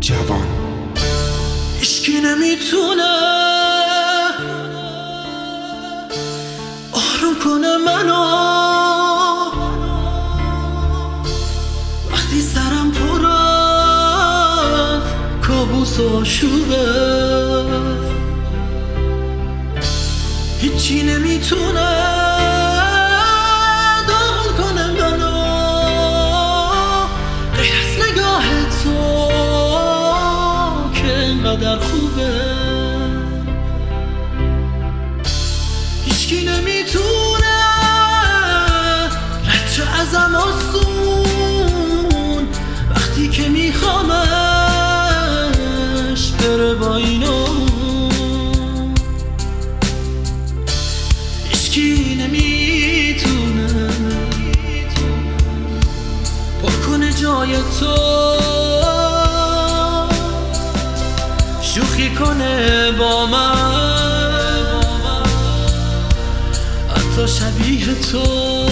جوان. هیچکی نمیتونه آروم کنه منو وقتی سرم پر از کابوس و آشوبه. هیچی نمیتونه داغون کنه منو غیر از نگاه تو که اینقدر خوبه. هیچکی نمیتونه رد شه ازم آسون وقتی که میخوامش بره با اینو. هیچکی نمیتونه پر کنه جای تو شوخی کنه با من حتی شبیه تو.